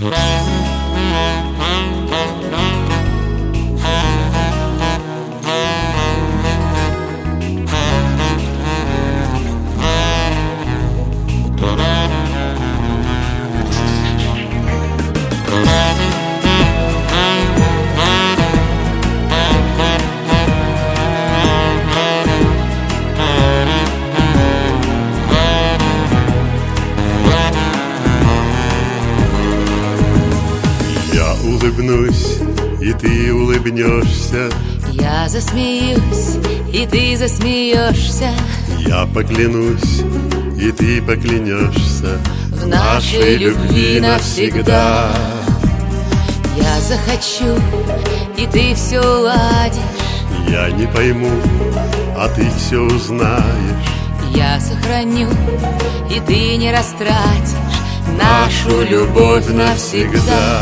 Улыбнусь, и ты улыбнешься. Я засмеюсь, и ты засмеешься. Я поклянусь, и ты поклянешься в нашей любви навсегда. Я захочу, и ты все уладишь. Я не пойму, а ты все узнаешь. Я сохраню, и ты не растратишь нашу любовь навсегда.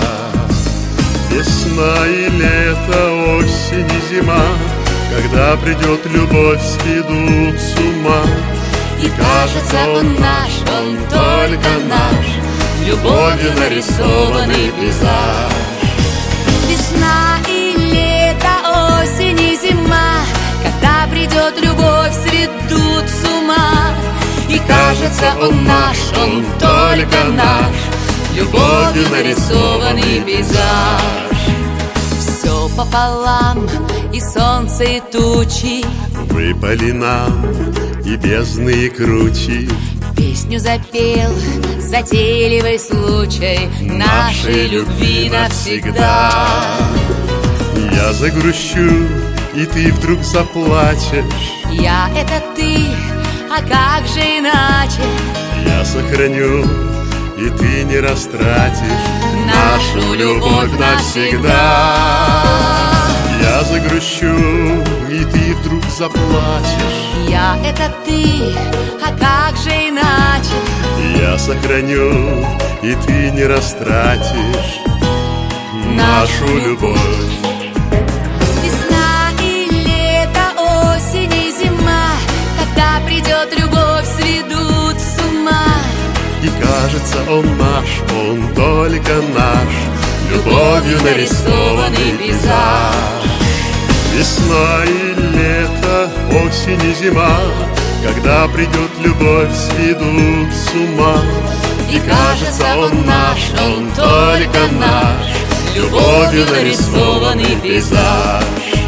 Весна и лето, осень и зима, когда придет любовь, сведут с ума. И кажется, он наш, он только наш, любовью нарисованный пейзаж. Весна и лето, осень и зима, когда придет любовь, сведут с ума. И кажется, он наш, он только наш, любовью нарисованный пейзаж. Все пополам, и солнце, и тучи, выпали нам и бездны, и кручи. Песню запел затейливый случай нашей любви навсегда. Я загрущу, и ты вдруг заплачешь. Я — это ты, а как же иначе? Я сохраню, и ты не растратишь нашу любовь навсегда. Я загрущу, и ты вдруг заплачешь. Я — это ты, а как же иначе? Я сохраню, и ты не растратишь нашу любовь. Весна и лето, осень и зима, когда придет любовь, сведут с ума. И кажется, он наш, он только наш, любовью нарисованный пейзаж. Весна и лето, осень и зима, когда придет любовь, сведут с ума. И кажется, он наш, он только наш, любовью нарисованный пейзаж.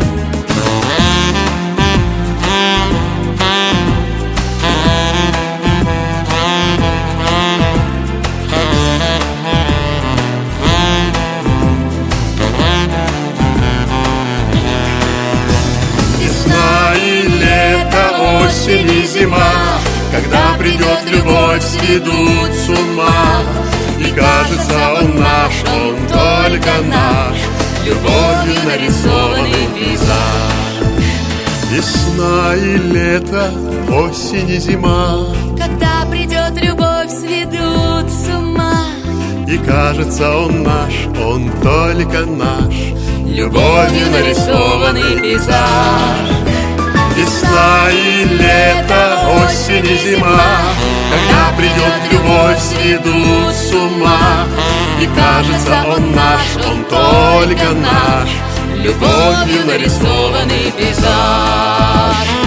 Осень и зима, когда придет любовь, сведут с ума. И кажется, он наш, он только наш, любовью нарисованный пейзаж. Весна и лето, осень и зима, когда придет любовь, сведут с ума. И кажется, он наш, он только наш, любовью нарисованный пейзаж. Весна и лето, осень и зима, когда придет любовь, сведут с ума. И кажется, он наш, он только наш, любовью нарисованный пейзаж.